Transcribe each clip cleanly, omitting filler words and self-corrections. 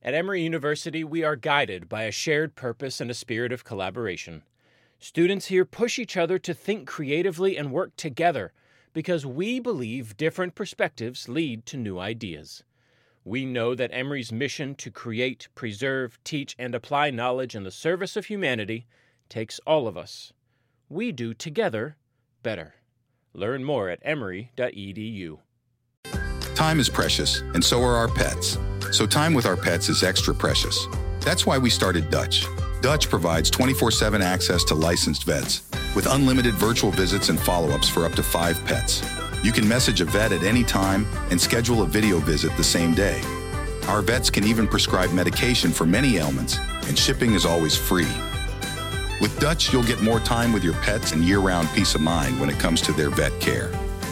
At Emory University, we are guided by a shared purpose and a spirit of collaboration. Students here push each other to think creatively and work together because we believe different perspectives lead to new ideas. We know that Emory's mission to create, preserve, teach, and apply knowledge in the service of humanity takes all of us. We do together better. Learn more at emory.edu. Time is precious, and so are our pets. So time with our pets is extra precious. That's why we started Dutch. Dutch provides 24/7 access to licensed vets with unlimited virtual visits and follow-ups for up to 5 pets. You can message a vet at any time and schedule a video visit the same day. Our vets can even prescribe medication for many ailments, and shipping is always free. With Dutch, you'll get more time with your pets and year-round peace of mind when it comes to their vet care.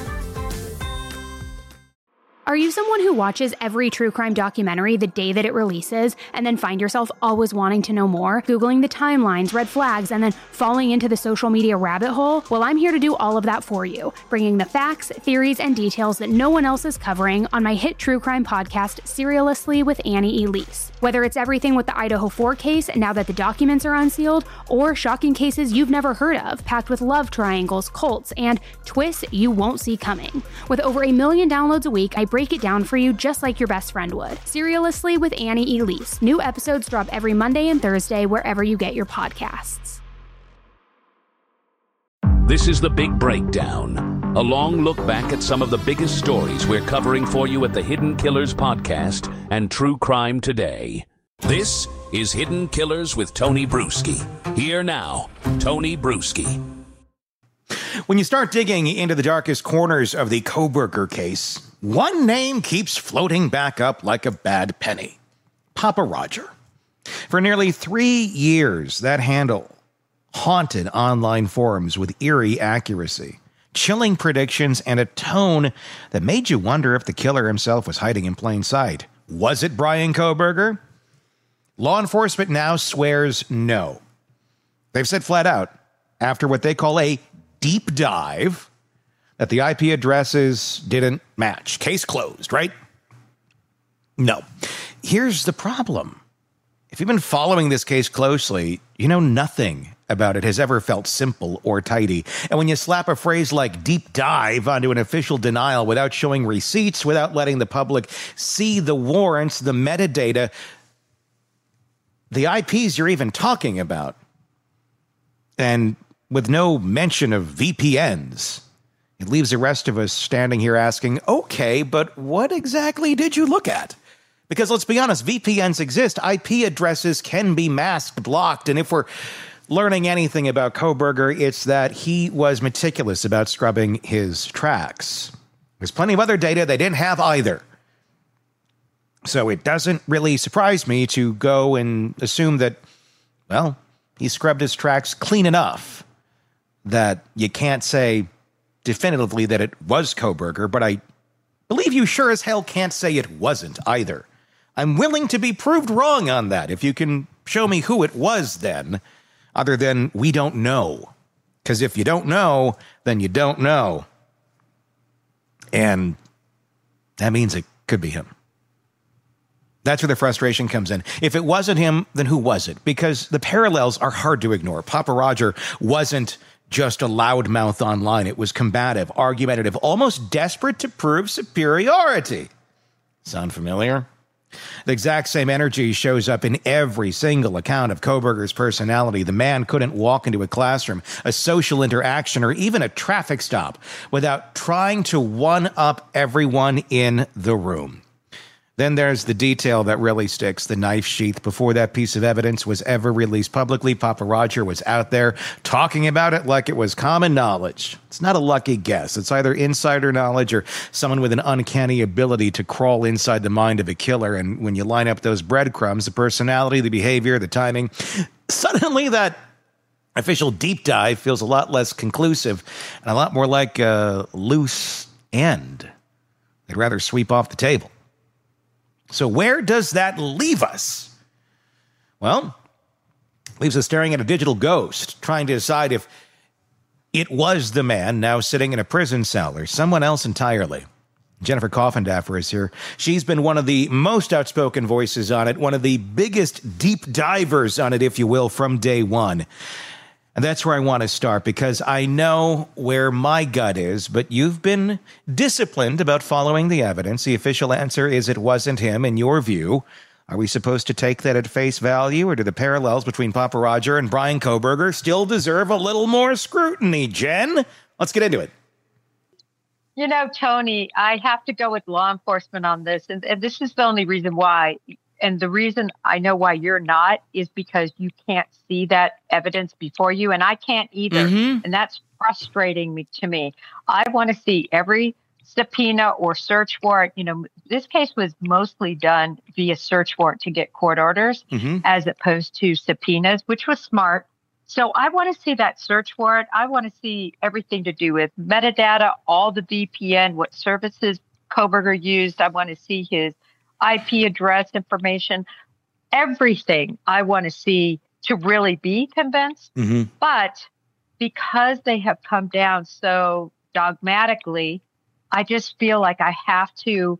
Are you someone who watches every true crime documentary the day that it releases and then find yourself always wanting to know more, Googling the timelines, red flags, and then falling into the social media rabbit hole? Well, I'm here to do all of that for you, bringing the facts, theories, and details that no one else is covering on my hit true crime podcast, Serialously with Annie Elise. Whether it's everything with the Idaho 4 case now that the documents are unsealed, or shocking cases you've never heard of, packed with love triangles, cults, and twists you won't see coming. With over 1 million downloads a week, I break it down for you just like your best friend would. Serialously with Annie Elise. New episodes drop every Monday and Thursday wherever you get your podcasts. This is The Big Breakdown, a long look back at some of the biggest stories we're covering for you at the Hidden Killers podcast and True Crime Today. This is Hidden Killers with Tony Bruschi. Here now, Tony Bruschi. When you start digging into the darkest corners of the Kohberger case, one name keeps floating back up like a bad penny. Papa Roger. For nearly 3 years, that handle haunted online forums with eerie accuracy, chilling predictions, and a tone that made you wonder if the killer himself was hiding in plain sight. Was it Bryan Kohberger? Law enforcement now swears no. They've said flat out, after what they call a deep dive, that the IP addresses didn't match. Case closed, right? No. Here's the problem. If you've been following this case closely, you know nothing about it has ever felt simple or tidy. And when you slap a phrase like deep dive onto an official denial without showing receipts, without letting the public see the warrants, the metadata, the IPs you're even talking about, and with no mention of VPNs, it leaves the rest of us standing here asking, okay, but what exactly did you look at? Because let's be honest, VPNs exist. IP addresses can be masked, blocked, and if we're learning anything about Kohberger, it's that he was meticulous about scrubbing his tracks. There's plenty of other data they didn't have either. So it doesn't really surprise me to go and assume that, well, he scrubbed his tracks clean enough that you can't say definitively that it was Kohberger, but I believe you sure as hell can't say it wasn't either. I'm willing to be proved wrong on that if you can show me who it was then, other than we don't know. Because if you don't know, then you don't know. And that means it could be him. That's where the frustration comes in. If it wasn't him, then who was it? Because the parallels are hard to ignore. Papa Roger wasn't just a loudmouth online. It was combative, argumentative, almost desperate to prove superiority. Sound familiar? The exact same energy shows up in every single account of Kohberger's personality. The man couldn't walk into a classroom, a social interaction, or even a traffic stop without trying to one-up everyone in the room. Then there's the detail that really sticks, the knife sheath. Before that piece of evidence was ever released publicly, Papa Roger was out there talking about it like it was common knowledge. It's not a lucky guess. It's either insider knowledge or someone with an uncanny ability to crawl inside the mind of a killer. And when you line up those breadcrumbs, the personality, the behavior, the timing, suddenly that official deep dive feels a lot less conclusive and a lot more like a loose end. They'd rather sweep off the table. So where does that leave us? Well, leaves us staring at a digital ghost, trying to decide if it was the man now sitting in a prison cell or someone else entirely. Jennifer Coffindaffer is here. She's been one of the most outspoken voices on it, one of the biggest deep divers on it, if you will, from day one. And that's where I want to start, because I know where my gut is, but you've been disciplined about following the evidence. The official answer is it wasn't him, in your view. Are we supposed to take that at face value, or do the parallels between Papa Roger and Bryan Kohberger still deserve a little more scrutiny, Jen? Let's get into it. You know, Tony, I have to go with law enforcement on this. And this is the only reason why. And the reason I know why you're not is because you can't see that evidence before you. And I can't either. Mm-hmm. And that's frustrating to me. I want to see every subpoena or search warrant. You know, this case was mostly done via search warrant to get court orders as opposed to subpoenas, which was smart. So I want to see that search warrant. I want to see everything to do with metadata, all the VPN, what services Kohberger used. I want to see his IP address information, everything I want to see to really be convinced. Mm-hmm. But because they have come down so dogmatically, I just feel like I have to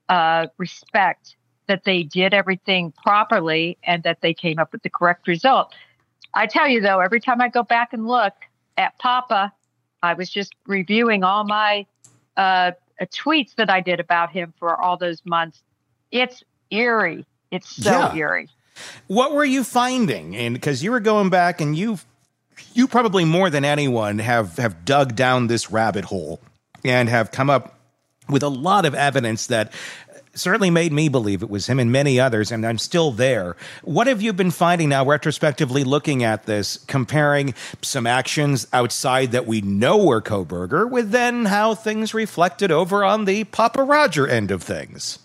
respect that they did everything properly and that they came up with the correct result. I tell you, though, every time I go back and look at Papa, I was just reviewing all my tweets that I did about him for all those months. It's eerie. It's so eerie. What were you finding? And because you were going back and you probably more than anyone have dug down this rabbit hole and have come up with a lot of evidence that certainly made me believe it was him and many others, and I'm still there. What have you been finding now, retrospectively looking at this, comparing some actions outside that we know were Kohberger with then how things reflected over on the Papa Roger end of things?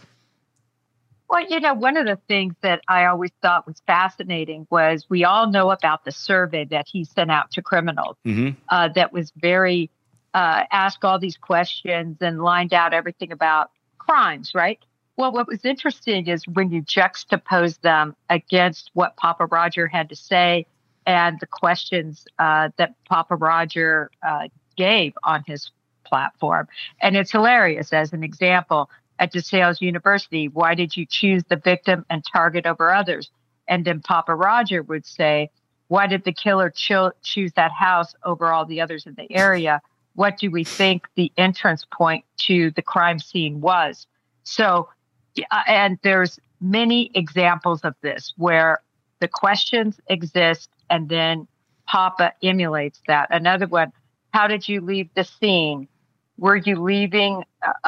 Well, you know, one of the things that I always thought was fascinating was we all know about the survey that he sent out to criminals that was very, asked all these questions and lined out everything about crimes, right? Well, what was interesting is when you juxtapose them against what Papa Roger had to say and the questions that Papa Roger gave on his platform. And it's hilarious. As an example, at DeSales University, why did you choose the victim and target over others? And then Papa Roger would say, why did the killer choose that house over all the others in the area? What do we think the entrance point to the crime scene was? So, and there's many examples of this where the questions exist and then Papa emulates that. Another one, how did you leave the scene? Were you leaving,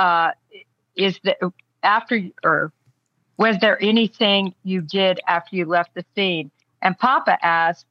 was there anything you did after you left the scene? And Papa asked,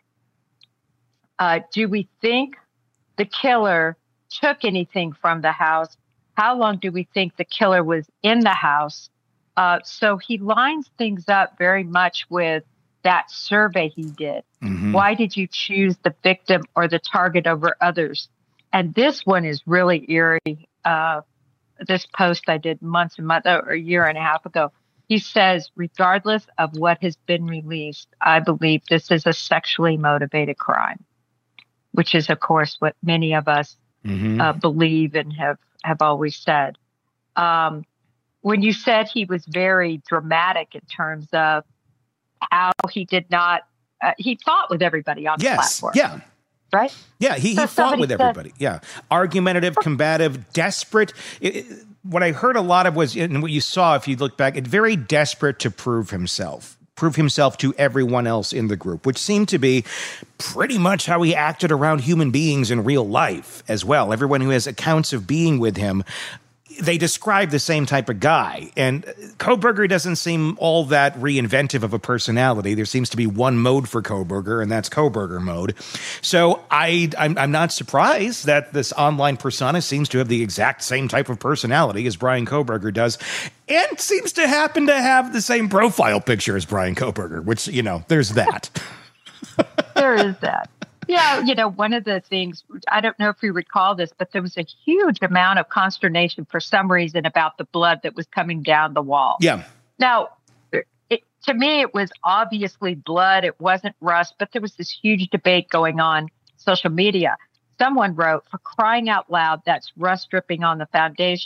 do we think the killer took anything from the house? How long do we think the killer was in the house? So he lines things up very much with that survey he did. Mm-hmm. Why did you choose the victim or the target over others? And this one is really eerie. This post I did months and months or a year and a half ago. He says, regardless of what has been released, I believe this is a sexually motivated crime, which is, of course, what many of us believe and have always said. When you said he was very dramatic in terms of how he did not, he fought with everybody on the platform. Yeah. Right? Yeah, he fought with everybody. Yeah. Argumentative, combative, desperate. What I heard a lot of was, and what you saw if you look back, very desperate to prove himself to everyone else in the group, which seemed to be pretty much how he acted around human beings in real life as well. Everyone who has accounts of being with him, they describe the same type of guy. And Kohberger doesn't seem all that reinventive of a personality. There seems to be one mode for Kohberger, and that's Kohberger mode. So I'm not surprised that this online persona seems to have the exact same type of personality as Bryan Kohberger does, and seems to happen to have the same profile picture as Bryan Kohberger, which, you know, there's that. There is that. Yeah, you know, one of the things, I don't know if you recall this, but there was a huge amount of consternation for some reason about the blood that was coming down the wall. Yeah. Now, to me, it was obviously blood. It wasn't rust, but there was this huge debate going on social media. Someone wrote, for crying out loud, that's rust dripping on the foundation.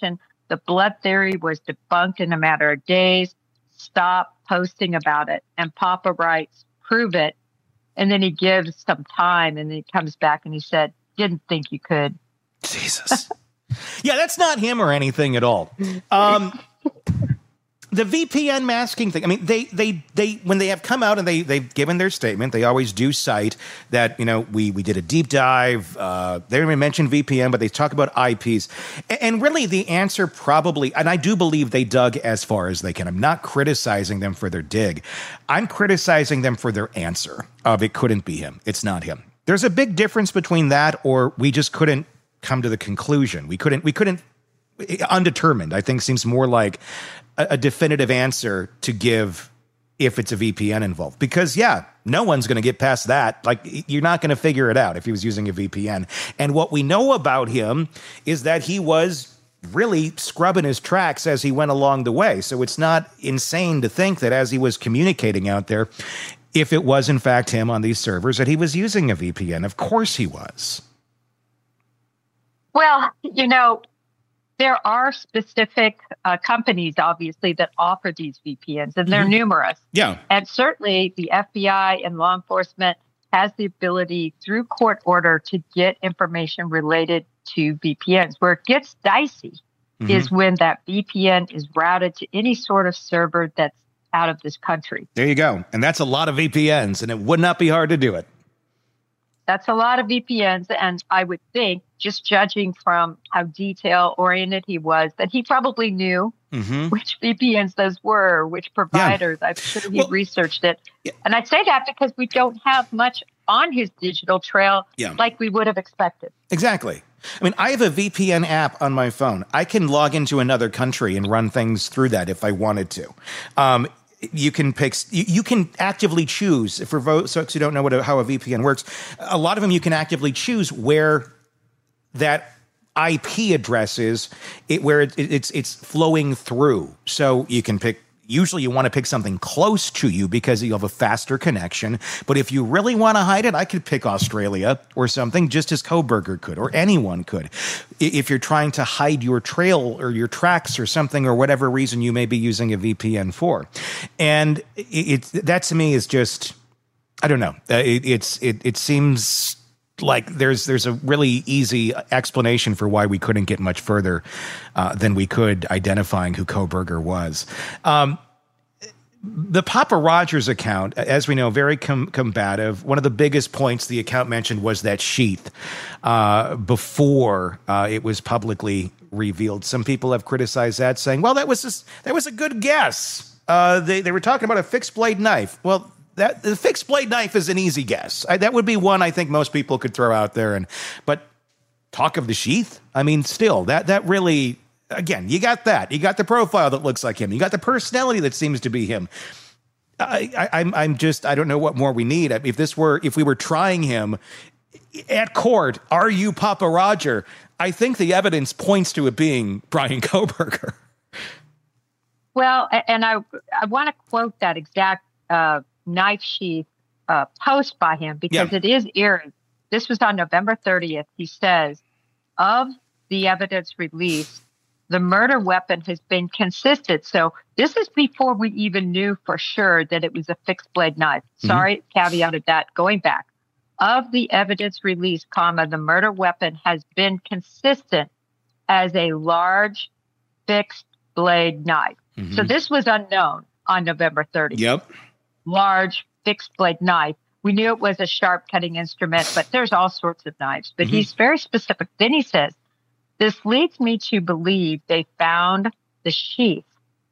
The blood theory was debunked in a matter of days. Stop posting about it. And Papa writes, prove it. And then he gives some time, and then he comes back and he said, didn't think you could. Jesus. Yeah, that's not him or anything at all. The VPN masking thing, I mean, they when they have come out and they've given their statement, they always do cite that, we did a deep dive. They didn't even mention VPN, but they talk about IPs. And really the answer probably, and I do believe they dug as far as they can. I'm not criticizing them for their dig. I'm criticizing them for their answer of it couldn't be him. It's not him. There's a big difference between that or we just couldn't come to the conclusion. We couldn't, undetermined, I think seems more like a definitive answer to give if it's a VPN involved. Because, no one's going to get past that. Like, you're not going to figure it out if he was using a VPN. And what we know about him is that he was really scrubbing his tracks as he went along the way. So it's not insane to think that as he was communicating out there, if it was in fact him on these servers, that he was using a VPN. Of course he was. Well, there are specific companies, obviously, that offer these VPNs, and they're numerous. Yeah. And certainly the FBI and law enforcement has the ability through court order to get information related to VPNs. Where it gets dicey is when that VPN is routed to any sort of server that's out of this country. There you go. And that's a lot of VPNs, and it would not be hard to do it. That's a lot of VPNs, and I would think, just judging from how detail-oriented he was, that he probably knew which VPNs those were, which providers. Yeah. I'm sure he researched it. Yeah. And I say that because we don't have much on his digital trail like we would have expected. Exactly. I mean, I have a VPN app on my phone. I can log into another country and run things through that if I wanted to. You can pick. You can actively choose. For folks who don't know how a VPN works, a lot of them you can actively choose where that IP address is, where it's flowing through. So you can pick. Usually, you want to pick something close to you because you have a faster connection. But if you really want to hide it, I could pick Australia or something, just as Kohberger could, or anyone could. If you're trying to hide your trail or your tracks or something, or whatever reason you may be using a VPN for. And that to me is just, I don't know. It seems like there's a really easy explanation for why we couldn't get much further than we could identifying who Kohberger was. The Papa Rogers account, as we know, very combative. One of the biggest points the account mentioned was that sheath before it was publicly revealed. Some people have criticized that, saying, well, that was a good guess. They were talking about a fixed blade knife. Well, the fixed blade knife is an easy guess. That would be one I think most people could throw out there. But talk of the sheath? I mean, still, that really... Again, you got that. You got the profile that looks like him. You got the personality that seems to be him. I don't know what more we need. If we were trying him at court, are you Papa Roger? I think the evidence points to it being Bryan Kohberger. Well, and I want to quote that exact knife sheath post by him because it is eerie. This was on November 30th. He says, of the evidence released, the murder weapon has been consistent. So this is before we even knew for sure that it was a fixed blade knife. Sorry, caveated that. Going back. Of the evidence released, the murder weapon has been consistent as a large fixed blade knife. So this was unknown on November 30th. Yep. Large fixed blade knife. We knew it was a sharp cutting instrument, but there's all sorts of knives. But he's very specific. Then he says, this leads me to believe they found the sheath.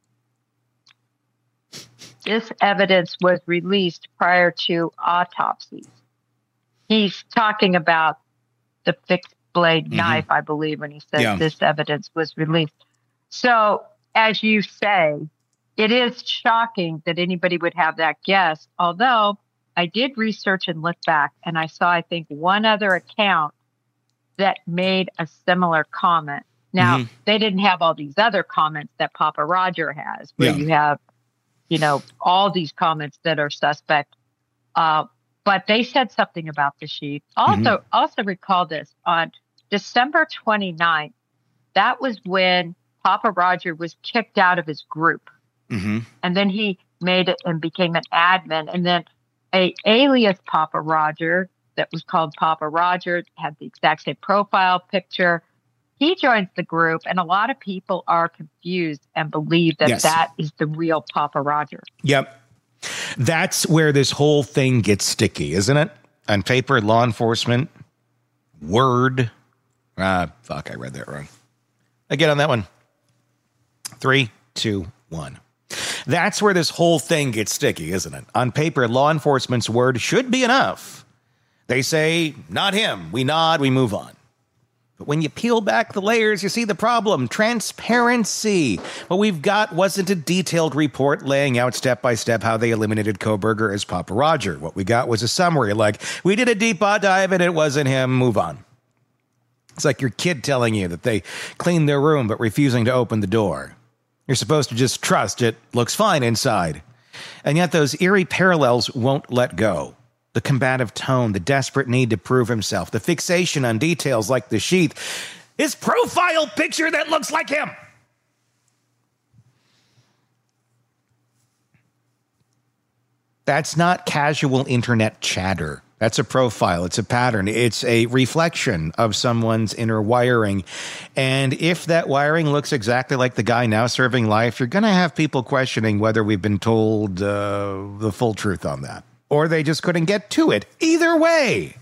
This evidence was released prior to autopsies. He's talking about the fixed blade knife, I believe, when he says this evidence was released. So, as you say, it is shocking that anybody would have that guess, although I did research and look back, and I saw, I think, one other account that made a similar comment. Now, they didn't have all these other comments that Papa Roger has, where you have, all these comments that are suspect. But they said something about the sheath. Also recall this. On December 29th, that was when Papa Roger was kicked out of his group. Mm-hmm. And then he made it and became an admin. And then a alias Papa Roger that was called Papa Roger, had the exact same profile picture. He joins the group, and a lot of people are confused and believe that that is the real Papa Roger. Yep. That's where this whole thing gets sticky, isn't it? On paper, law enforcement, word. I read that wrong. Again on that one. 3, 2, 1. That's where this whole thing gets sticky, isn't it? On paper, law enforcement's word should be enough. They say, not him. We nod, we move on. But when you peel back the layers, you see the problem. Transparency. What we've got wasn't a detailed report laying out step by step how they eliminated Kohberger as Papa Roger. What we got was a summary like, we did a deep dive and it wasn't him, move on. It's like your kid telling you that they cleaned their room but refusing to open the door. You're supposed to just trust it looks fine inside. And yet those eerie parallels won't let go. The combative tone, the desperate need to prove himself, the fixation on details like the sheath, his profile picture that looks like him. That's not casual internet chatter. That's a profile. It's a pattern. It's a reflection of someone's inner wiring. And if that wiring looks exactly like the guy now serving life, you're going to have people questioning whether we've been told the full truth on that. Or they just couldn't get to it. Either way.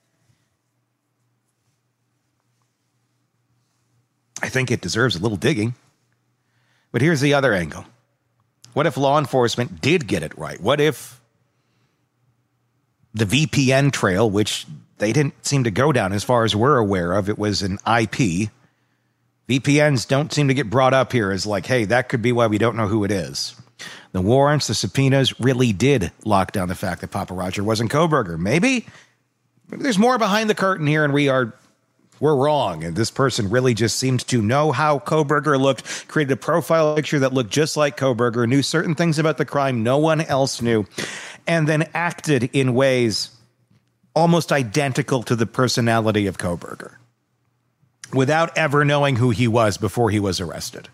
I think it deserves a little digging. But here's the other angle. What if law enforcement did get it right? What if the VPN trail, which they didn't seem to go down as far as we're aware of, it was an IP. VPNs don't seem to get brought up here as like, hey, that could be why we don't know who it is. The warrants, the subpoenas really did lock down the fact that Papa Roger wasn't Kohberger. Maybe there's more behind the curtain here and we're wrong. And this person really just seemed to know how Kohberger looked, created a profile picture that looked just like Kohberger, knew certain things about the crime no one else knew, and then acted in ways almost identical to the personality of Kohberger without ever knowing who he was before he was arrested.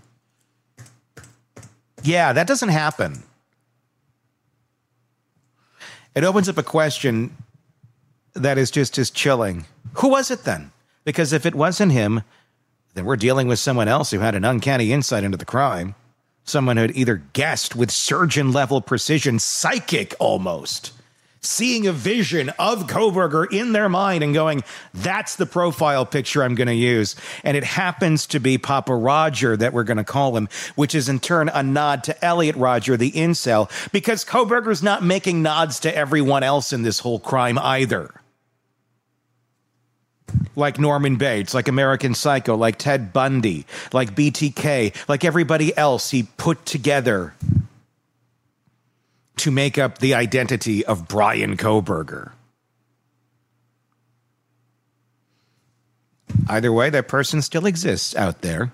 Yeah, that doesn't happen. It opens up a question that is just as chilling. Who was it then? Because if it wasn't him, then we're dealing with someone else who had an uncanny insight into the crime. Someone who had either guessed with surgeon-level precision, psychic almost, seeing a vision of Kohberger in their mind and going, that's the profile picture I'm going to use. And it happens to be Papa Roger that we're going to call him, which is in turn a nod to Elliot Roger, the incel, because Kohberger's not making nods to everyone else in this whole crime either. Like Norman Bates, like American Psycho, like Ted Bundy, like BTK, like everybody else he put together to make up the identity of Brian Kohberger. Either way, that person still exists out there.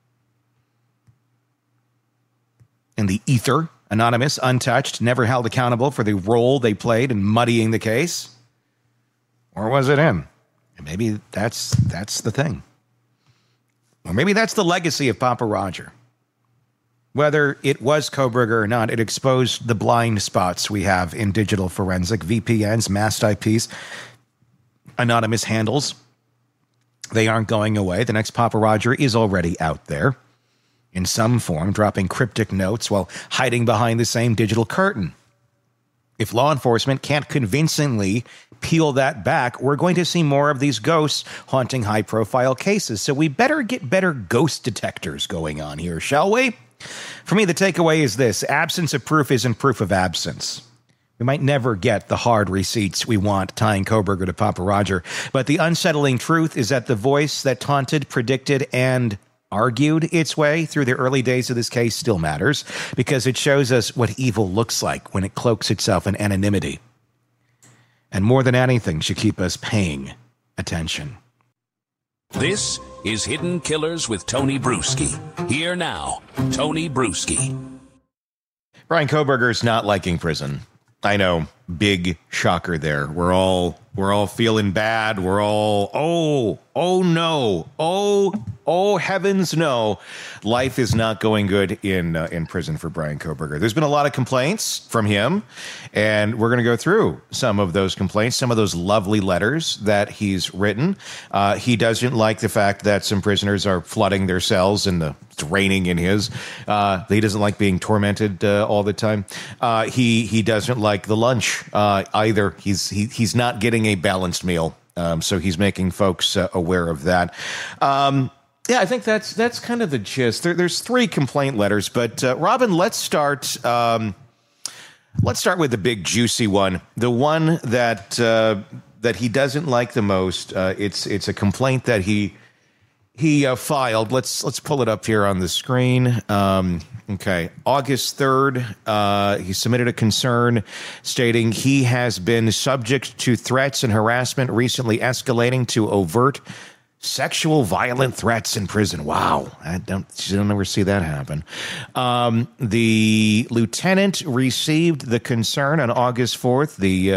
In the ether, anonymous, untouched, never held accountable for the role they played in muddying the case. Or was it him? And maybe that's the thing. Or maybe that's the legacy of Papa Roger. Whether it was Kohberger or not, it exposed the blind spots we have in digital forensic, VPNs, masked IPs, anonymous handles. They aren't going away. The next Papa Roger is already out there in some form, dropping cryptic notes while hiding behind the same digital curtain. If law enforcement can't convincingly peel that back, we're going to see more of these ghosts haunting high-profile cases. So we better get better ghost detectors going on here, shall we? For me, the takeaway is this. Absence of proof isn't proof of absence. We might never get the hard receipts we want tying Kohberger to Papa Roger, but the unsettling truth is that the voice that taunted, predicted, and argued its way through the early days of this case still matters, because it shows us what evil looks like when it cloaks itself in anonymity. And more than anything, should keep us paying attention. This is Hidden Killers with Tony Bruschi. Here now, Tony Bruschi. Brian Kohberger's not liking prison. I know big shocker there. We're all feeling bad. We're all, oh no. Oh heavens no. Life is not going good in prison for Bryan Kohberger. There's been a lot of complaints from him, and we're going to go through some of those complaints, some of those lovely letters that he's written. He doesn't like the fact that some prisoners are flooding their cells and it's raining in his. He doesn't like being tormented all the time. He doesn't like the lunch either. He's not getting a balanced meal. So he's making folks aware of that. Yeah, I think that's kind of the gist. There's 3 complaint letters, but Robin, let's start with the big juicy one, the one that he doesn't like the most. It's a complaint that he filed. Let's pull it up here on the screen. Okay, August 3rd, he submitted a concern stating he has been subject to threats and harassment, recently escalating to overt sexual violent threats in prison. Wow. You don't ever see that happen. The lieutenant received the concern on August 4th.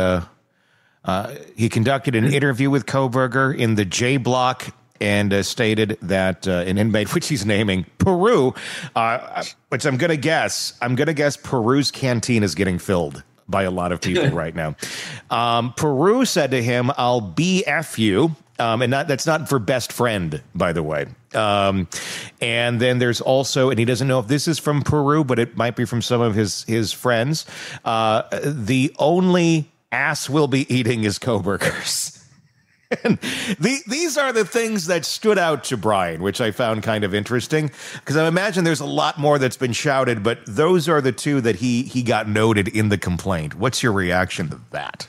He conducted an interview with Kohberger in the J Block and stated that an inmate, which he's naming Peru, which I'm going to guess Peru's canteen is getting filled by a lot of people right now. Peru said to him, "I'll BF you." And that's not for best friend, by the way. And then there's also, and he doesn't know if this is from Peru, but it might be from some of his friends. The only ass we'll be eating is Kohberger's. And these are the things that stood out to Bryan, which I found kind of interesting, because I imagine there's a lot more that's been shouted, but those are the 2 that he got noted in the complaint. What's your reaction to that?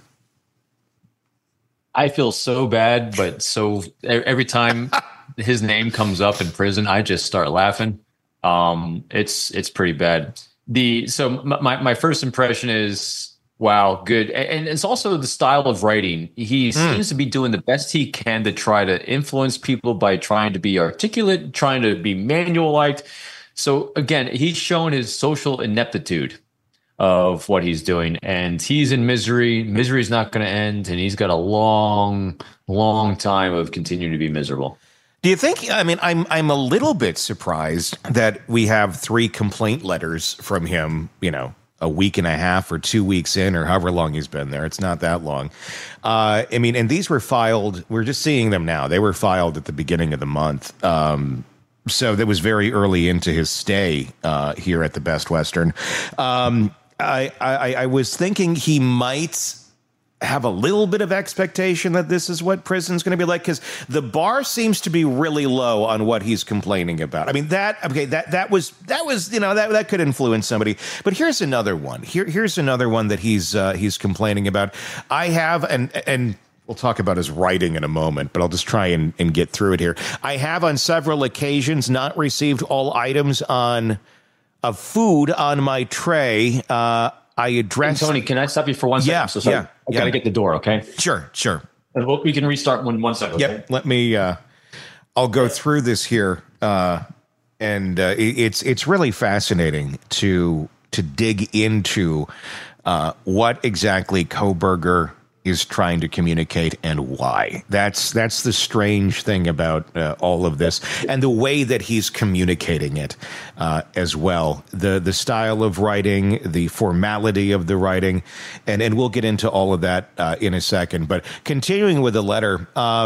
I feel so bad, but so every time his name comes up in prison, I just start laughing. It's pretty bad. My first impression is, wow, good. And it's also the style of writing. He seems to be doing the best he can to try to influence people by trying to be articulate, trying to be manual-like. So again, he's shown his social ineptitude of what he's doing, and he's in misery. Misery is not going to end, and he's got a long time of continuing to be miserable. Do you think? I mean, I'm a little bit surprised that we have 3 complaint letters from him. A week and a half or 2 weeks in, or however long he's been there. It's not that long. I mean, and these were filed. We're just seeing them now. They were filed at the beginning of the month. So that was very early into his stay here at the Best Western. I was thinking he might have a little bit of expectation that this is what prison's going to be like, because the bar seems to be really low on what he's complaining about. I mean, that was that could influence somebody. But here's another one. Here's another one that he's complaining about. I have and we'll talk about his writing in a moment, but I'll just try and get through it here. I have on several occasions not received all items of food on my tray. I addressed... Tony, can I stop you for 1 second? Yeah, I'm so sorry. yeah. I got to get the door, okay? Sure. And we can restart in 1 second. Yep. Let me... I'll go through this here, and it's really fascinating to dig into what exactly Kohberger is trying to communicate and why. That's the strange thing about all of this, and the way that he's communicating it as well. The style of writing, the formality of the writing, and we'll get into all of that in a second. But continuing with the letter,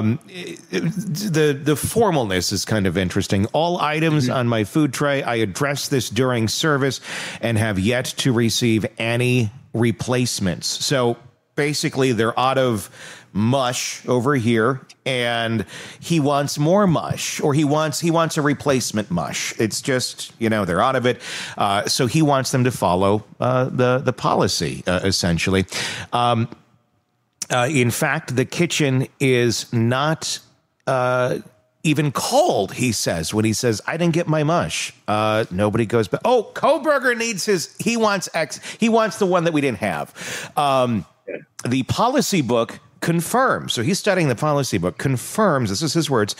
the formalness is kind of interesting. All items on my food tray, I addressed this during service and have yet to receive any replacements. So basically, they're out of mush over here, and he wants more mush, or he wants a replacement mush. It's just, they're out of it. So he wants them to follow the policy, essentially. In fact, the kitchen is not even called, he says, when he says, I didn't get my mush. Nobody goes back. Oh, Kohberger needs he wants X. He wants the one that we didn't have. The policy book confirms, so he's studying the policy book, confirms, this is his words,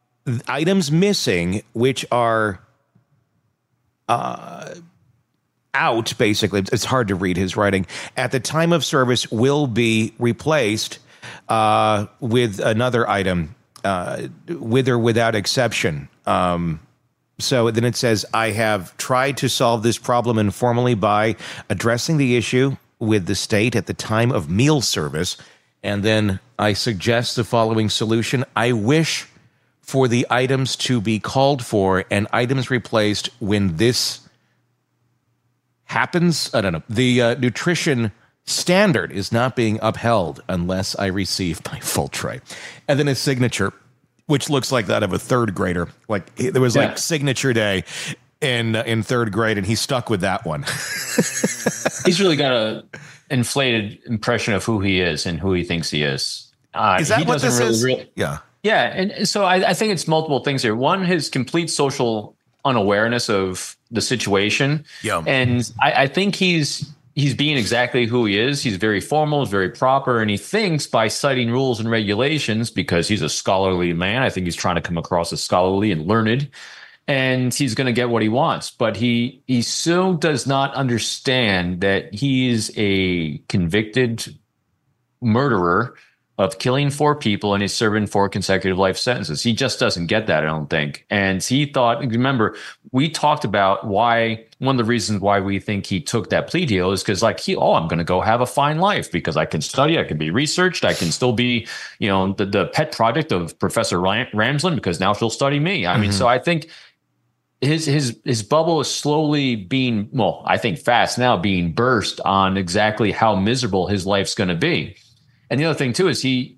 items missing, which are out, basically, it's hard to read his writing, at the time of service will be replaced with another item, with or without exception. So then it says, I have tried to solve this problem informally by addressing the issue with the state at the time of meal service. And then I suggest the following solution. I wish for the items to be called for and items replaced when this happens. I don't know. The nutrition standard is not being upheld unless I receive my full tray. And then his signature, which looks like that of a third grader. Like there was like signature day in third grade, and he stuck with that one. He's really got a inflated impression of who he is and who he thinks he is. Is that what this is? Yeah. Yeah. And so I think it's multiple things here. One, his complete social unawareness of the situation. Yeah. And I think he's being exactly who he is. He's very formal, he's very proper, and he thinks by citing rules and regulations, because he's a scholarly man, I think he's trying to come across as scholarly and learned, and he's going to get what he wants. But he so does not understand that he's a convicted murderer of killing 4 people, and he's serving 4 consecutive life sentences. He just doesn't get that, I don't think. And he thought, remember, we talked about why, one of the reasons why we think he took that plea deal is because I'm going to go have a fine life because I can study, I can be researched, I can still be, the pet project of Professor Ramsland because now she'll study me. I mean, so I think his bubble is slowly being, I think fast now, being burst on exactly how miserable his life's going to be. And the other thing too is his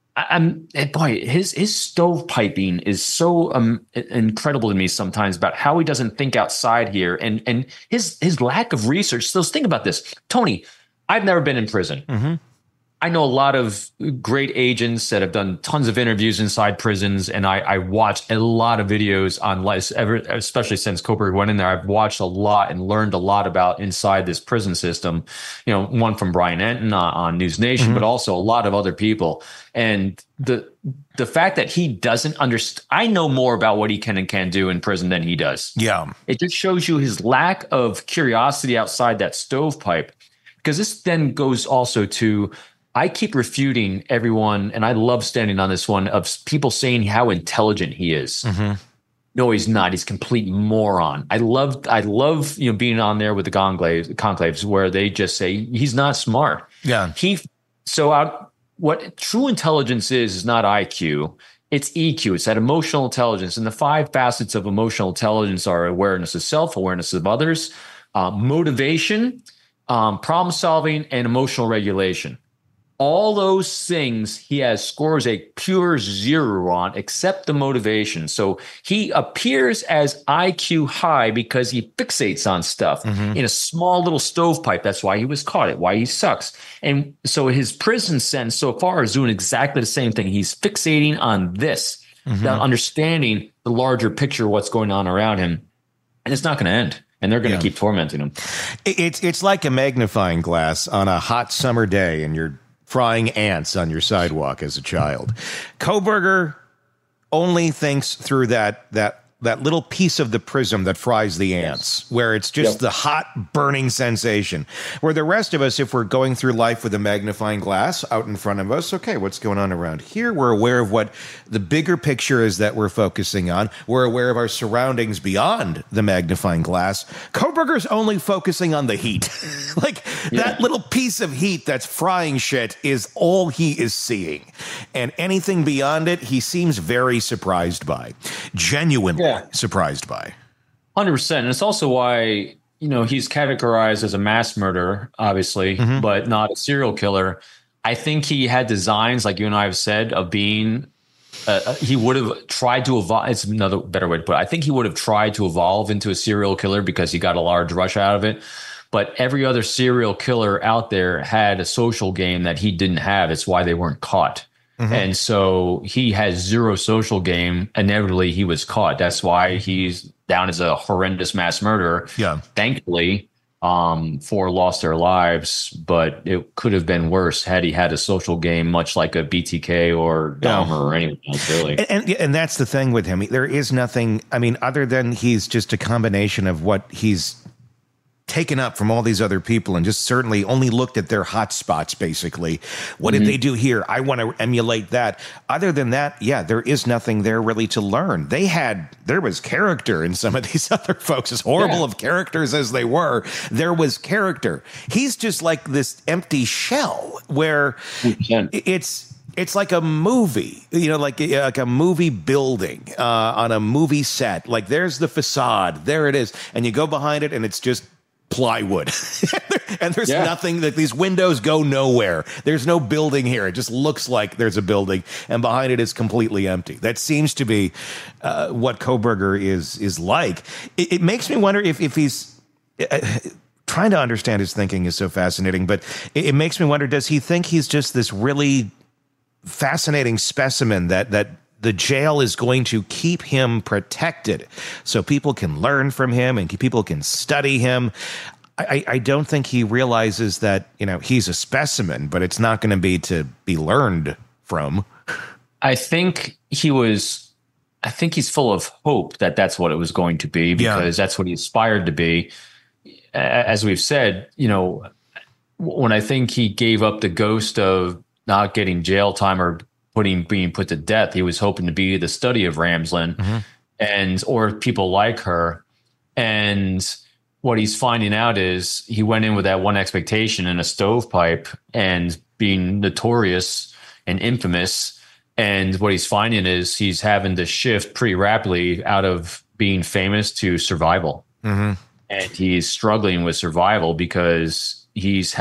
stovepiping is so incredible to me sometimes about how he doesn't think outside here, and his lack of research. So think about this, Tony. I've never been in prison. Mm-hmm. I know a lot of great agents that have done tons of interviews inside prisons, and I watched a lot of videos on life, especially since Kohberger went in there. I've watched a lot and learned a lot about inside this prison system. One from Brian Enton on News Nation, but also a lot of other people. And the fact that he doesn't understand, I know more about what he can and can't do in prison than he does. Yeah, it just shows you his lack of curiosity outside that stovepipe. Because this then goes also to, I keep refuting everyone, and I love standing on this one, of people saying how intelligent he is. Mm-hmm. No, he's not. He's a complete moron. I love being on there with the conclaves where they just say he's not smart. Yeah. What true intelligence is not IQ. It's EQ. It's that emotional intelligence. And the 5 facets of emotional intelligence are awareness of self, awareness of others, motivation, problem solving, and emotional regulation. All those things he scores a pure 0 on, except the motivation. So he appears as IQ high because he fixates on stuff in a small little stovepipe. That's why he was caught. Why he sucks. And so his prison sentence so far is doing exactly the same thing. He's fixating on this, without understanding the larger picture of what's going on around him. And it's not going to end. And they're going to keep tormenting him. It's like a magnifying glass on a hot summer day, and you're frying ants on your sidewalk as a child. Kohberger only thinks through that little piece of the prism that fries the ants, where it's just the hot, burning sensation. Where the rest of us, if we're going through life with a magnifying glass out in front of us, okay, what's going on around here? We're aware of what the bigger picture is that we're focusing on. We're aware of our surroundings beyond the magnifying glass. Kohberger's only focusing on the heat. That little piece of heat that's frying shit is all he is seeing. And anything beyond it, he seems very surprised by. Genuinely surprised by. 100%. And it's also why, he's categorized as a mass murderer, obviously, but not a serial killer. I think he had designs, like you and I have said, of being, he would have tried to evolve. It's another better way to put it. I think he would have tried to evolve into a serial killer because he got a large rush out of it. But every other serial killer out there had a social game that he didn't have. It's why they weren't caught. And so he has 0 social game. Inevitably, he was caught. That's why he's down as a horrendous mass murderer. Yeah. Thankfully, 4 lost their lives, but it could have been worse had he had a social game, much like a BTK or Dahmer or anyone else, really. And that's the thing with him. There is nothing, other than he's just a combination of what he's taken up from all these other people and just certainly only looked at their hot spots, basically. What did they do here? I want to emulate that. Other than that, yeah, there is nothing there really to learn. There was character in some of these other folks, as horrible of characters as they were. There was character. He's just like this empty shell where it's like a movie, like a movie building on a movie set. Like there's the facade, there it is, and you go behind it and it's just plywood. And there's nothing, that these windows go nowhere. There's no building here. It just looks like there's a building, and behind it is completely empty. That seems to be what Kohberger is like. It makes me wonder if he's trying to understand his thinking is so fascinating, but it makes me wonder, does he think he's just this really fascinating specimen that the jail is going to keep him protected so people can learn from him and people can study him? I don't think he realizes that, he's a specimen, but it's not going to be learned from. I think he's full of hope that that's what it was going to be, because that's what he aspired to be. As we've said, when I think he gave up the ghost of not getting jail time or being put to death, he was hoping to be the study of Ramsland or people like her. And what he's finding out is he went in with that one expectation and a stovepipe and being notorious and infamous. And what he's finding is he's having to shift pretty rapidly out of being famous to survival. And he's struggling with survival because think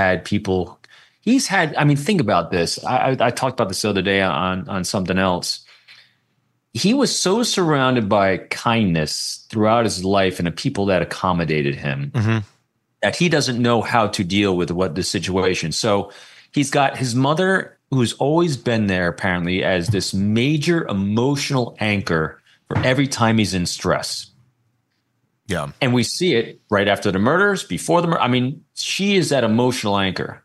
about this. I talked about this the other day on something else. He was so surrounded by kindness throughout his life and the people that accommodated him that he doesn't know how to deal with the situation. So he's got his mother, who's always been there apparently as this major emotional anchor for every time he's in stress. Yeah. And we see it right after the murders, before the murder. I mean, she is that emotional anchor.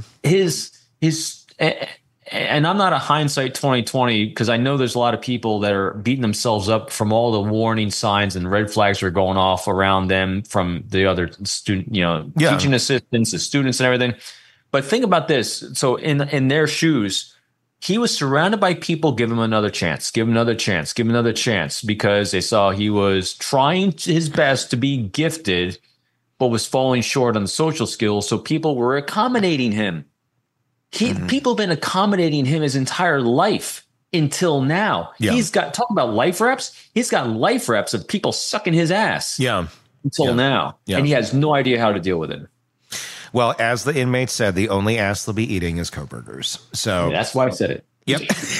And I'm not a hindsight 2020, because I know there's a lot of people that are beating themselves up from all the warning signs and red flags are going off around them from the other student, teaching assistants, the students and everything. But think about this. So in their shoes, he was surrounded by people give him another chance, give him another chance, give him another chance, because they saw he was trying his best to be gifted, but was falling short on the social skills. So people were accommodating him. People have been accommodating him his entire life until now. He's got, talk about life reps. He's got life reps of people sucking his ass until now. And he has no idea how to deal with it. Well, as the inmate said, the only ass they'll be eating is Kohberger's. So that's why I said it. Yep.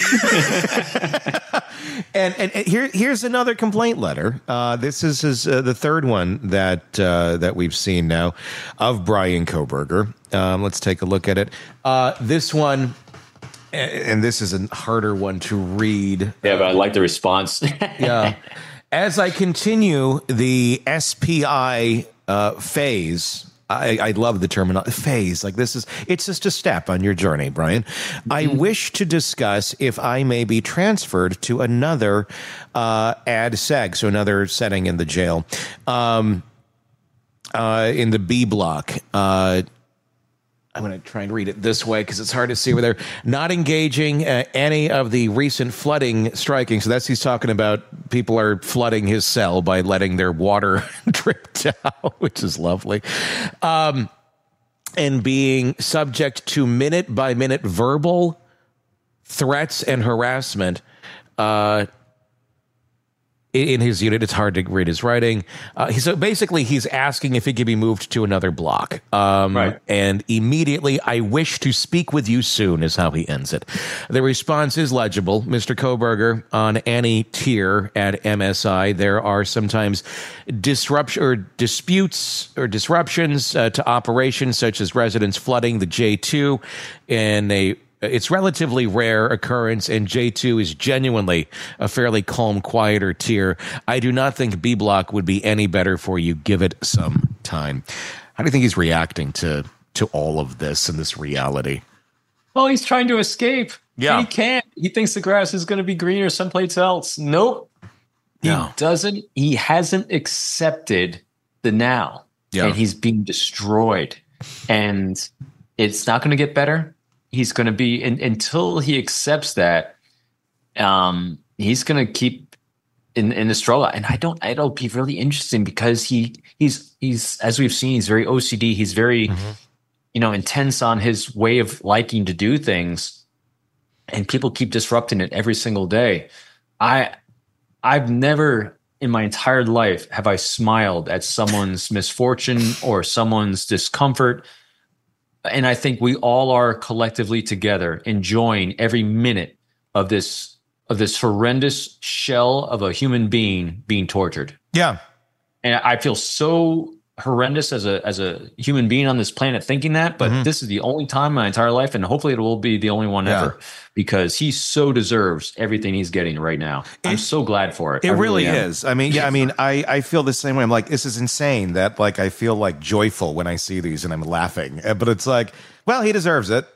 and here's another complaint letter. This is the third one that we've seen now of Bryan Kohberger. Let's take a look at it. This one, and this is a harder one to read. Yeah, but I like the response. As I continue the SPI phase. I love the terminology phase. Like it's just a step on your journey, Bryan. I wish to discuss if I may be transferred to another ad seg, so another setting in the jail, in the B block. I'm going to try and read it this way because it's hard to see over there. Not engaging any of the recent flooding striking. So he's talking about people are flooding his cell by letting their water drip down, which is lovely. And being subject to minute by minute verbal threats and harassment. In his unit, it's hard to read his writing. So basically, he's asking if he can be moved to another block. Right. And immediately, I wish to speak with you soon, is how he ends it. The response is legible. Mr. Kohberger, on any tier at MSI, there are sometimes disputes or disruptions to operations, such as residents flooding the J2 in it's relatively rare occurrence, and J2 is genuinely a fairly calm, quieter tier. I do not think B block would be any better for you. Give it some time. How do you think he's reacting to all of this and this reality? Well, he's trying to escape. Yeah. He can't. He thinks the grass is going to be greener someplace else. Nope. He doesn't. He hasn't accepted the now. and he's being destroyed. And it's not going to get better. He's going to be until he accepts that. He's going to keep in the struggle. And it'll be really interesting because he's as we've seen, he's very OCD. He's very intense on his way of liking to do things, and people keep disrupting it every single day. I've never in my entire life have I smiled at someone's misfortune or someone's discomfort. And I think we all are collectively together enjoying every minute of this horrendous shell of a human being being tortured. Yeah. And I feel so horrendous as a human being on this planet thinking that, but this is the only time in my entire life, and hopefully it will be the only one ever, because he so deserves everything he's getting right now. I'm so glad for it. It really is. I mean, I feel the same way. I'm like, this is insane that like I feel like joyful when I see these and I'm laughing, but it's like, well, he deserves it.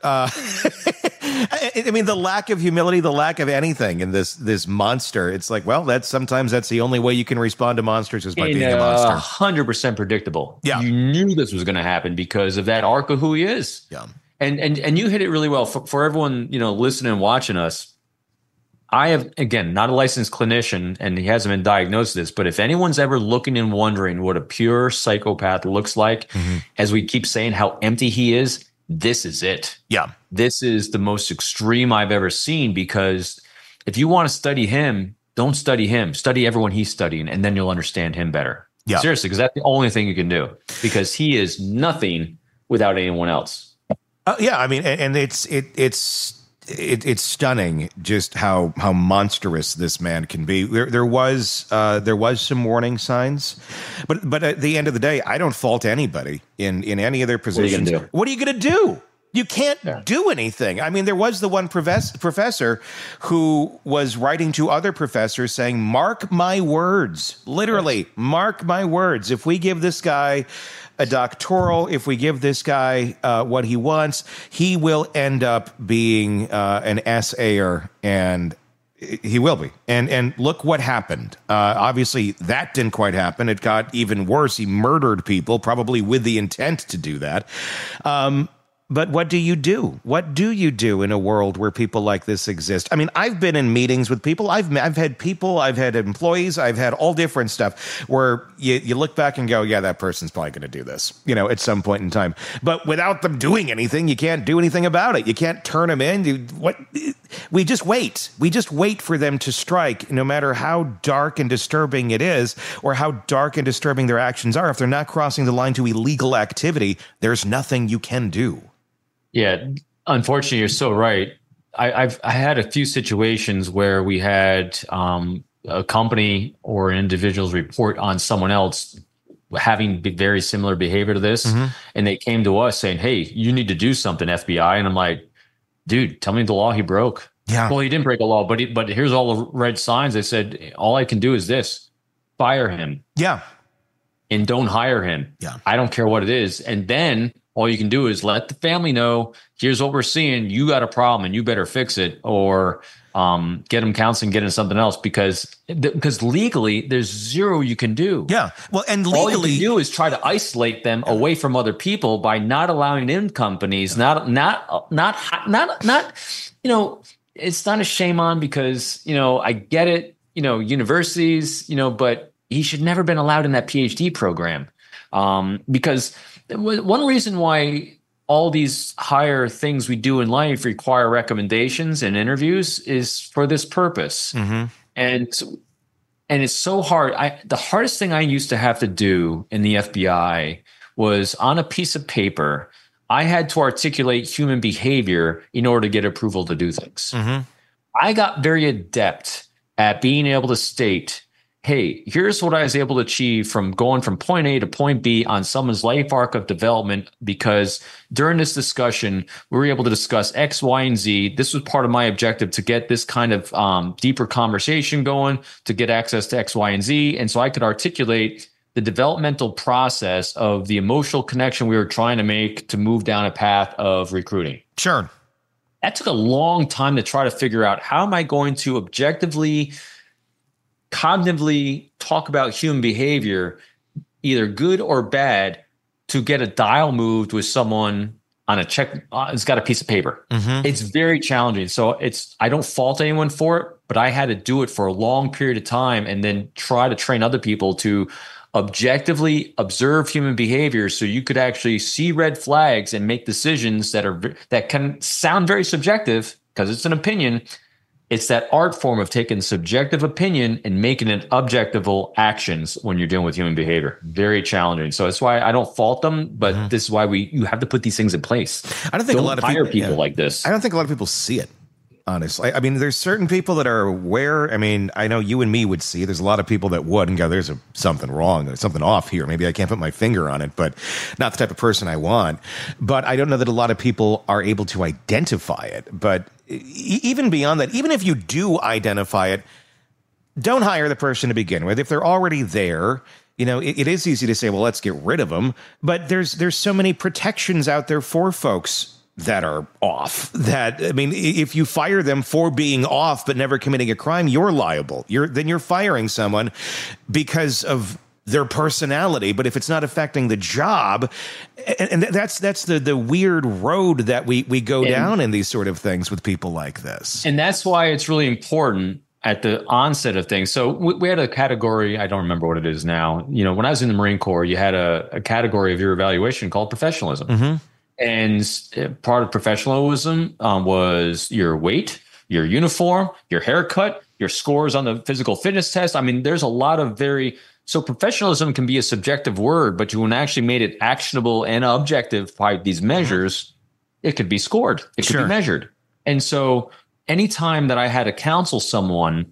I mean, the lack of humility, the lack of anything in this monster. It's like, well, that's the only way you can respond to monsters is by being a monster. 100% predictable. Yeah, you knew this was going to happen because of that arc of who he is. Yeah, and you hit it really well for everyone listening and watching us. I have, again, not a licensed clinician, and he hasn't been diagnosed with this, but if anyone's ever looking and wondering what a pure psychopath looks like, as we keep saying how empty he is, this is it. Yeah. This is the most extreme I've ever seen, because if you want to study him, don't study him. Study everyone he's studying, and then you'll understand him better. Yeah. Seriously, because that's the only thing you can do, because he is nothing without anyone else. Yeah, I mean, and it's stunning just how monstrous this man can be. There was some warning signs, but at the end of the day, I don't fault anybody in any of their positions. What are you going to do? You can't do anything. I mean, there was the one professor who was writing to other professors saying, mark my words, literally, mark my words. If we give this guy a doctoral, if we give this guy what he wants, he will end up being an assayer, and he will be. And look what happened. Obviously, that didn't quite happen. It got even worse. He murdered people, probably with the intent to do that. But what do you do? What do you do in a world where people like this exist? I mean, I've been in meetings with people. I've had people, I've had employees, I've had all different stuff where you look back and go, yeah, that person's probably going to do this, at some point in time. But without them doing anything, you can't do anything about it. You can't turn them in. We just wait. We just wait for them to strike, no matter how dark and disturbing it is, or how dark and disturbing their actions are. If they're not crossing the line to illegal activity, there's nothing you can do. Yeah, unfortunately, you're so right. I had a few situations where we had a company or an individual's report on someone else having very similar behavior to this, and they came to us saying, "Hey, you need to do something, FBI." And I'm like, "Dude, tell me the law he broke." Yeah. Well, he didn't break a law, but here's all the red signs. They said, all I can do is this: fire him. Yeah. And don't hire him. Yeah. I don't care what it is. And then all you can do is let the family know, here's what we're seeing. You got a problem and you better fix it, or get them counseling, get into something else, because legally there's zero you can do. Yeah. Well, and legally, all you can do is try to isolate them away from other people by not allowing in companies, not, it's not a shame on, because, I get it, universities, but he should never been allowed in that PhD program. Because one reason why all these higher things we do in life require recommendations and interviews is for this purpose. And it's so hard. The hardest thing I used to have to do in the FBI was, on a piece of paper, I had to articulate human behavior in order to get approval to do things. I got very adept at being able to state, hey, here's what I was able to achieve from going from point A to point B on someone's life arc of development, because during this discussion, we were able to discuss X, Y, and Z. This was part of my objective, to get this kind of deeper conversation going, to get access to X, Y, and Z. And so I could articulate the developmental process of the emotional connection we were trying to make to move down a path of recruiting. Sure. That took a long time to try to figure out, how am I going to objectively, cognitively talk about human behavior, either good or bad, to get a dial moved with someone on a check, it's got a piece of paper. It's very challenging. So I don't fault anyone for it, but I had to do it for a long period of time and then try to train other people to objectively observe human behavior so you could actually see red flags and make decisions that can sound very subjective because it's an opinion. It's that art form of taking subjective opinion and making it objectivable actions when you're dealing with human behavior. Very challenging. So that's why I don't fault them, but this is why you have to put these things in place. I don't think a lot of people like this. I don't think a lot of people see it, honestly. I mean, there's certain people that are aware. I mean, I know you and me would see. There's a lot of people that would and go, there's something wrong. There's something off here. Maybe I can't put my finger on it, but not the type of person I want. But I don't know that a lot of people are able to identify it. But even beyond that, even if you do identify it, don't hire the person to begin with. If they're already there, it is easy to say, well, let's get rid of them. But there's so many protections out there for folks that are off that, I mean, if you fire them for being off but never committing a crime, you're liable. Then you're firing someone because of their personality. But if it's not affecting the job, and that's the weird road that we go down in these sort of things with people like this. And that's why it's really important at the onset of things. So we had a category, I don't remember what it is now. When I was in the Marine Corps, you had a category of your evaluation called professionalism. And part of professionalism was your weight, your uniform, your haircut, your scores on the physical fitness test. I mean, there's a lot of so professionalism can be a subjective word, but when actually made it actionable and objective by these measures, it could be scored. It could be measured. And so anytime that I had to counsel someone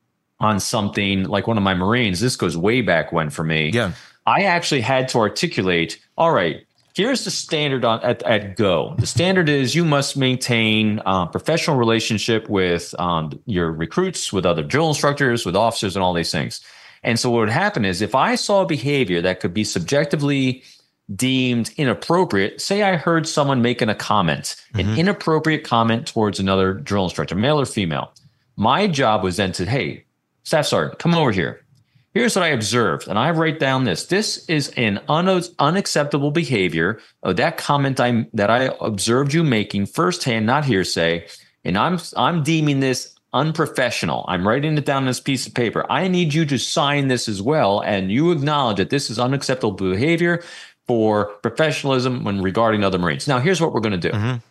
on something like one of my Marines, this goes way back when for me, I actually had to articulate, all right, here's the standard at Go. The standard is you must maintain professional relationship with your recruits, with other drill instructors, with officers, and all these things. And so what would happen is if I saw a behavior that could be subjectively deemed inappropriate, say I heard someone making a comment, an inappropriate comment towards another drill instructor, male or female, my job was then to, hey, Staff Sergeant, come over here. Here's what I observed, and I write down this. This is an unacceptable behavior of that comment that I observed you making firsthand, not hearsay, and I'm deeming this unprofessional. I'm writing it down on this piece of paper. I need you to sign this as well, and you acknowledge that this is unacceptable behavior for professionalism when regarding other Marines. Now, here's what we're going to do.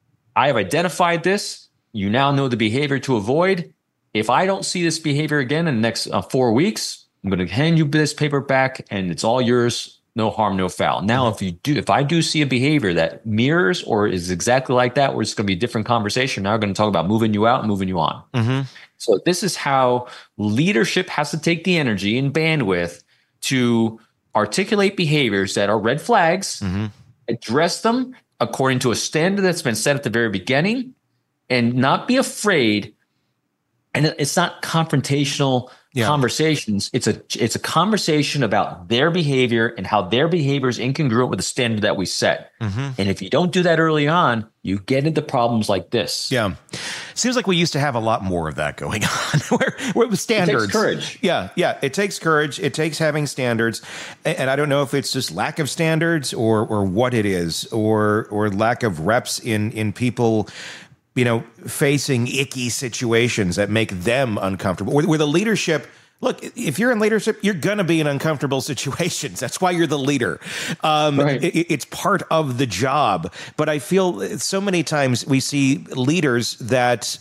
I have identified this. You now know the behavior to avoid. If I don't see this behavior again in the next 4 weeks, I'm going to hand you this paper back, and it's all yours. No harm, no foul. Now, if I do see a behavior that mirrors or is exactly like that, where it's going to be a different conversation. Now we're going to talk about moving you out and moving you on. So this is how leadership has to take the energy and bandwidth to articulate behaviors that are red flags, address them according to a standard that's been set at the very beginning, and not be afraid. And it's not confrontational conversations. It's a conversation about their behavior and how their behavior is incongruent with the standard that we set. And if you don't do that early on, you get into problems like this. Yeah. Seems like we used to have a lot more of that going on where it was standards. It takes courage. Yeah. It takes courage. It takes having standards. And I don't know if it's just lack of standards or what it is, or lack of reps in people facing icky situations that make them uncomfortable. Where the leadership, look, if you're in leadership, you're going to be in uncomfortable situations. That's why you're the leader. Right. It's part of the job. But I feel so many times we see leaders that,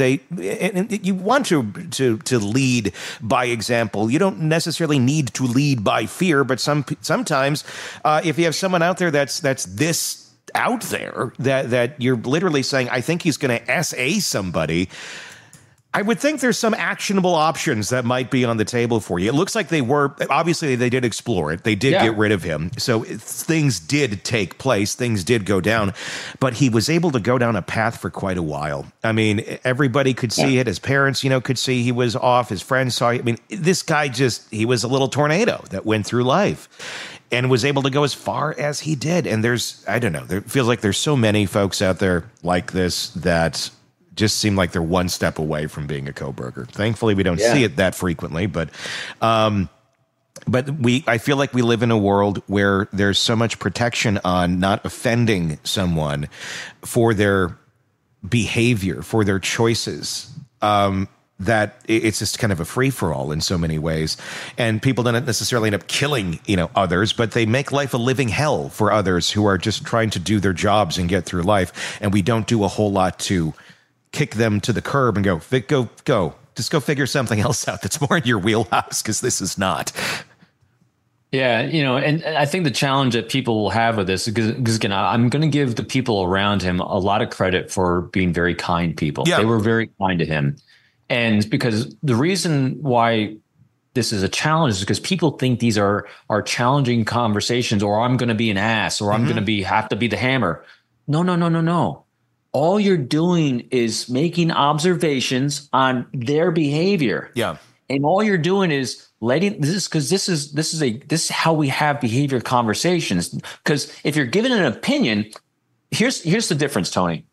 you want to lead by example. You don't necessarily need to lead by fear, but sometimes if you have someone out there that's this out there that you're literally saying, I think he's going to SA somebody, I would think there's some actionable options that might be on the table for you. It looks like obviously they did explore it. They did get rid of him. So things did take place. Things did go down. But he was able to go down a path for quite a while. I mean, everybody could see it. His parents, could see he was off. His friends saw it. I mean, this guy he was a little tornado that went through life and was able to go as far as he did. And I don't know, there feels like there's so many folks out there like this that just seem like they're one step away from being a Kohberger. Thankfully, we don't see it that frequently, but But I feel like we live in a world where there's so much protection on not offending someone for their behavior, for their choices, that it's just kind of a free-for-all in so many ways. And people don't necessarily end up killing, others, but they make life a living hell for others who are just trying to do their jobs and get through life. And we don't do a whole lot to kick them to the curb and go. Just go figure something else out that's more in your wheelhouse, because this is not. Yeah, and I think the challenge that people will have with this, because again, I'm going to give the people around him a lot of credit for being very kind people. Yeah. They were very kind to him. And because the reason why this is a challenge is because people think these are challenging conversations, or I'm going to be an ass, or I'm going to have to be the hammer. No. All you're doing is making observations on their behavior. Yeah. And all you're doing is letting this is how we have behavior conversations. Because if you're given an opinion, here's the difference, Tony.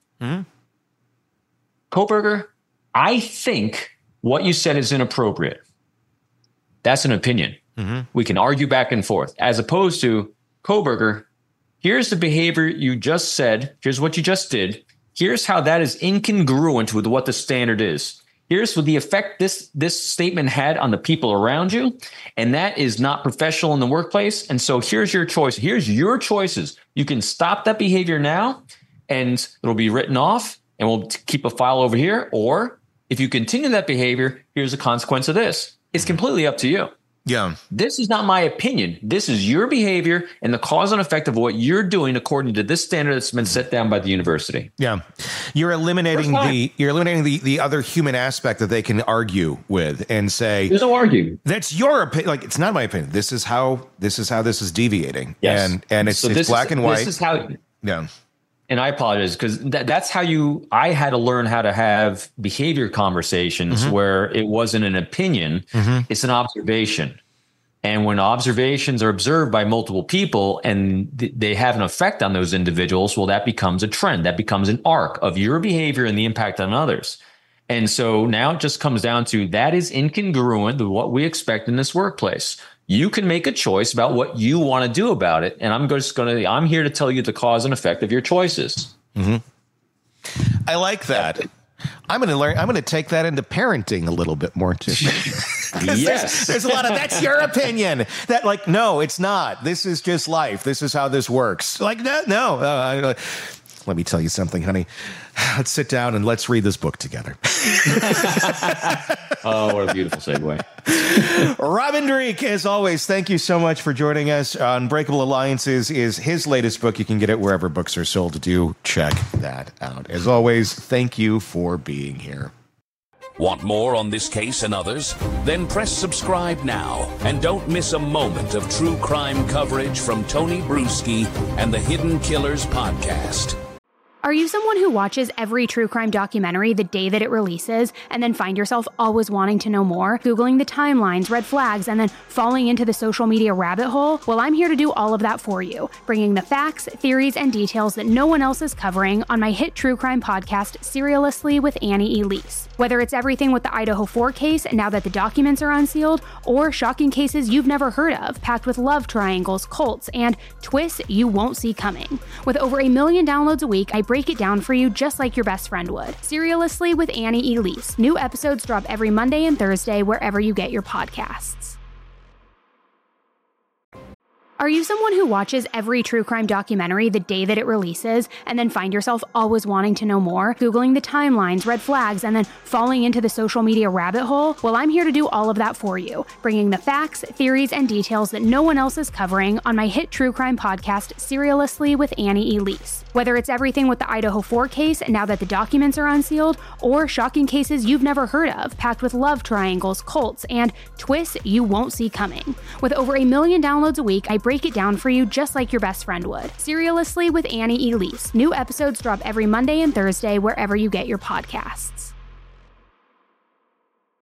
Kohberger, I think what you said is inappropriate. That's an opinion. We can argue back and forth, as opposed to Kohberger. Here's the behavior you just said. Here's what you just did. Here's how that is incongruent with what the standard is. Here's what the effect this statement had on the people around you. And that is not professional in the workplace. And so here's your choice. Here's your choices. You can stop that behavior now, and it'll be written off, and we'll keep a file over here. Or if you continue that behavior, here's the consequence of this. It's completely up to you. Yeah. This is not my opinion. This is your behavior and the cause and effect of what you're doing according to this standard that's been set down by the university. Yeah. You're eliminating the other human aspect that they can argue with and say, there's no arguing. That's your opinion. Like, it's not my opinion. This is how this is deviating. Yes. And it's black and white. This is how. Yeah. And I apologize, because that's how I had to learn how to have behavior conversations where it wasn't an opinion, it's an observation. And when observations are observed by multiple people and they have an effect on those individuals, well, that becomes a trend. That becomes an arc of your behavior and the impact on others. And so now it just comes down to that is incongruent with what we expect in this workplace. You can make a choice about what you want to do about it. And I'm here to tell you the cause and effect of your choices. I like that. I'm going to take that into parenting a little bit more too. Yes. There's a lot of, that's your opinion. That, like, no, it's not. This is just life. This is how this works. Like, no. Let me tell you something, honey. Let's sit down and let's read this book together. Oh, what a beautiful segue. Robin Dreeke, as always, thank you so much for joining us. Unbreakable Alliances is his latest book. You can get it wherever books are sold. Do check that out. As always, thank you for being here. Want more on this case and others? Then press subscribe now and don't miss a moment of true crime coverage from Tony Bruschi and the Hidden Killers podcast. Are you someone who watches every true crime documentary the day that it releases and then find yourself always wanting to know more, Googling the timelines, red flags, and then falling into the social media rabbit hole? Well, I'm here to do all of that for you, bringing the facts, theories, and details that no one else is covering on my hit true crime podcast, Serialously with Annie Elise. Whether it's everything with the Idaho 4 case now that the documents are unsealed, or shocking cases you've never heard of, packed with love triangles, cults, and twists you won't see coming. With over 1 million downloads a week, I break it down for you just like your best friend would. Serialously with Annie Elise. New episodes drop every Monday and Thursday wherever you get your podcasts. Are you someone who watches every true crime documentary the day that it releases and then find yourself always wanting to know more, Googling the timelines, red flags, and then falling into the social media rabbit hole? Well, I'm here to do all of that for you, bringing the facts, theories, and details that no one else is covering on my hit true crime podcast, Serialously with Annie Elise. Whether it's everything with the Idaho 4 case now that the documents are unsealed, or shocking cases you've never heard of, packed with love triangles, cults, and twists you won't see coming. With over 1 million downloads a week, I break it down for you just like your best friend would. Serialously with Annie Elise. New episodes drop every Monday and Thursday wherever you get your podcasts.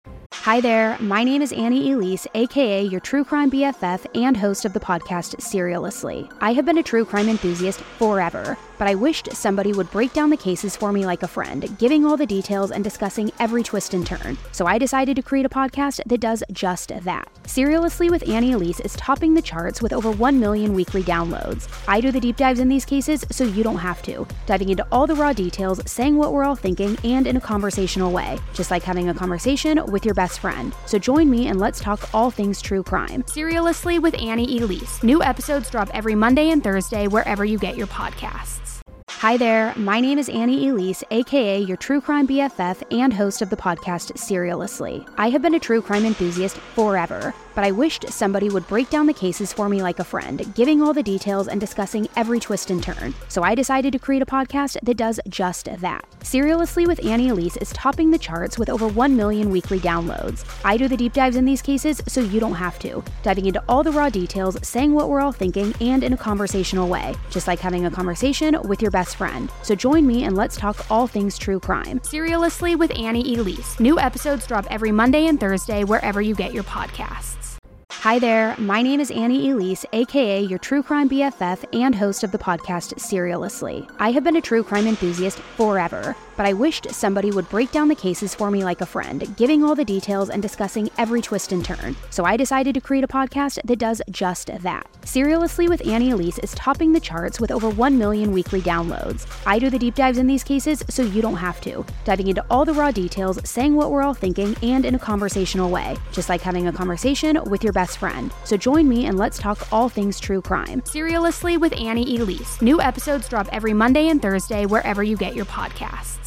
Hi there, my name is Annie Elise, aka your true crime BFF and host of the podcast Serialously. I have been a true crime enthusiast forever, but I wished somebody would break down the cases for me like a friend, giving all the details and discussing every twist and turn. So I decided to create a podcast that does just that. Serialously with Annie Elise is topping the charts with over 1 million weekly downloads. I do the deep dives in these cases so you don't have to, diving into all the raw details, saying what we're all thinking, and in a conversational way, just like having a conversation with your best friend. So join me and let's talk all things true crime. Serialously with Annie Elise. New episodes drop every Monday and Thursday wherever you get your podcasts. Hi there, my name is Annie Elise, aka your true crime BFF and host of the podcast Serialously. I have been a true crime enthusiast forever, but I wished somebody would break down the cases for me like a friend, giving all the details and discussing every twist and turn. So I decided to create a podcast that does just that. Serialously with Annie Elise is topping the charts with over 1 million weekly downloads. I do the deep dives in these cases so you don't have to, diving into all the raw details, saying what we're all thinking, and in a conversational way, just like having a conversation with your best friend. So join me and let's talk all things true crime. Serialously with Annie Elise. New episodes drop every Monday and Thursday wherever you get your podcasts. Hi there, my name is Annie Elise, aka your true crime BFF and host of the podcast Serialously. I have been a true crime enthusiast forever, but I wished somebody would break down the cases for me like a friend, giving all the details and discussing every twist and turn. So I decided to create a podcast that does just that. Serialously with Annie Elise is topping the charts with over 1 million weekly downloads. I do the deep dives in these cases so you don't have to, diving into all the raw details, saying what we're all thinking, and in a conversational way, just like having a conversation with your best friend. So join me and let's talk all things true crime. Serialously with Annie Elise. New episodes drop every Monday and Thursday wherever you get your podcasts.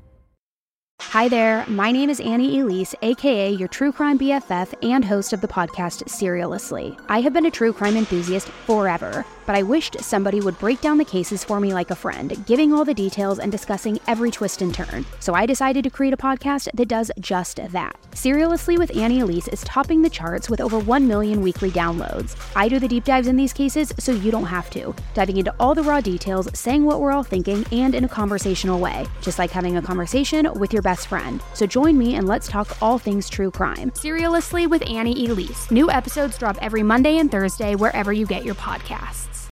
Hi there, my name is Annie Elise, aka your true crime BFF and host of the podcast Serialously. I have been a true crime enthusiast forever, but I wished somebody would break down the cases for me like a friend, giving all the details and discussing every twist and turn. So I decided to create a podcast that does just that. Serialously with Annie Elise is topping the charts with over 1 million weekly downloads. I do the deep dives in these cases so you don't have to, diving into all the raw details, saying what we're all thinking, and in a conversational way, just like having a conversation with your best friend. So join me and let's talk all things true crime. Serialously with Annie Elise. New episodes drop every Monday and Thursday wherever you get your podcasts.